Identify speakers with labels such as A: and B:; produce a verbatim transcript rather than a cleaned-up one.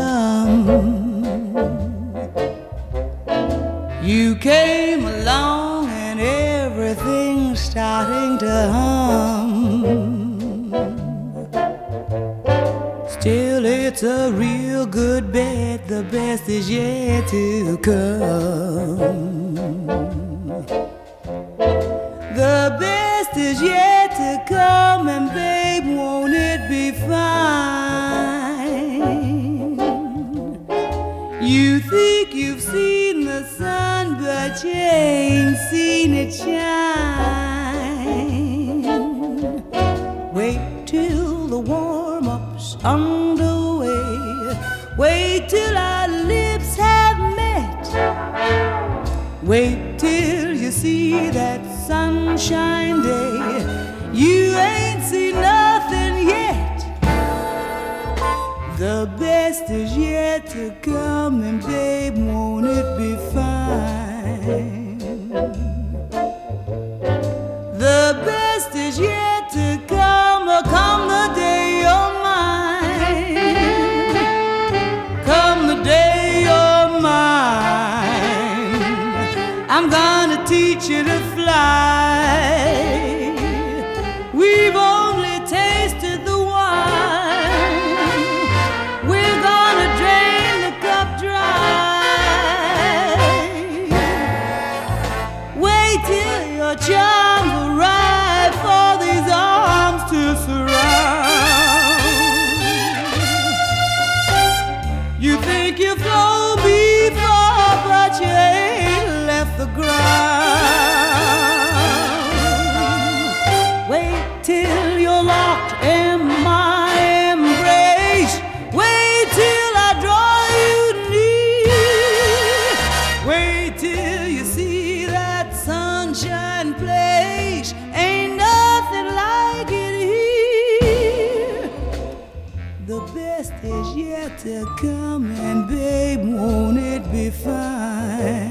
A: come. You came along and everything's starting to hum. Still, it's a real good bet, the best is yet to come. The best is yet to come, and babe, won't it be fine? You think you've seen the sun, but you ain't seen it shine. Wait till the warm-up's underway. Wait till our lips have met. Wait till you see that sunshine day. You ain't seen nothing yet. The best is yet to come, and babe, won't it be fine? The best is yet to come, oh, come the day you're mine. Come the day you're mine. I'm gonna teach you to fly. We've only tasted the wine. We're gonna drain the cup dry. Wait till your charms arrive for these arms to surround. You think you flow before, but you ain't left the ground. Wait till you're locked in my embrace. Wait till I draw you near. Wait till you see that sunshine place. Ain't nothing like it here. The best is yet to come, and babe, won't it be fine?